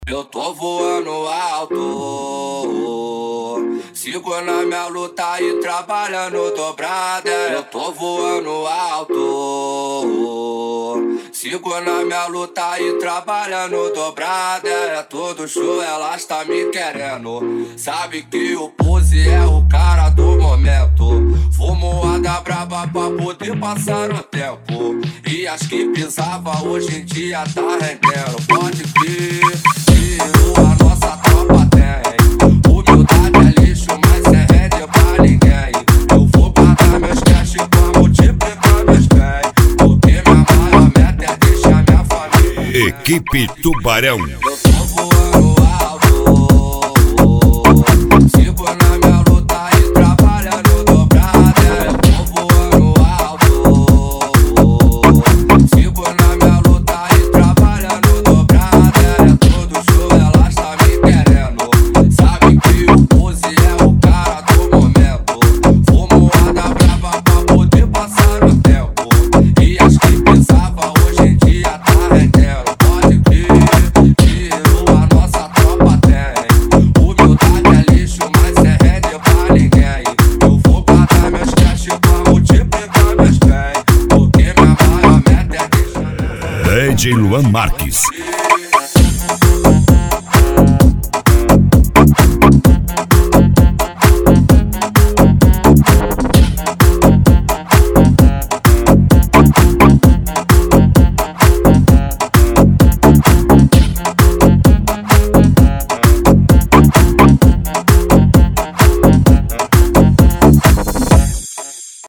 Eu tô voando alto, sigo na minha luta e trabalhando dobrada. Eu tô voando alto, sigo na minha luta e trabalhando dobrada. É todo show, elas tá me querendo. Sabe que o Pose é o cara do momento. Fumoada braba pra poder passar o tempo. E as que pisava hoje em dia tá rendendo. Pode crer, a nossa tropa tem. Humildade é lixo, mas é rede pra ninguém. Eu vou guardar meus cash pra multiplicar meus bens. Porque minha maior meta é deixar minha família. Equipe Tubarão. Eu tô voando alto, sigo na minha luta e trabalhando dobrada. Eu tô voando alto, sigo na minha luta e trabalhando dobrada. É todo show, elas tá me querendo. Sabe que o Pose é o cara do momento. Fumoada brava pra poder passar o tempo. E as que pensava hoje em dia tá rendendo. Pode crer, a nossa tropa tem. Humildade é lixo, mas é rede pra ninguém. Eu vou guardar meus cash pra multiplicar meus bens. Porque minha maior meta é deixar DJ Luan Marques.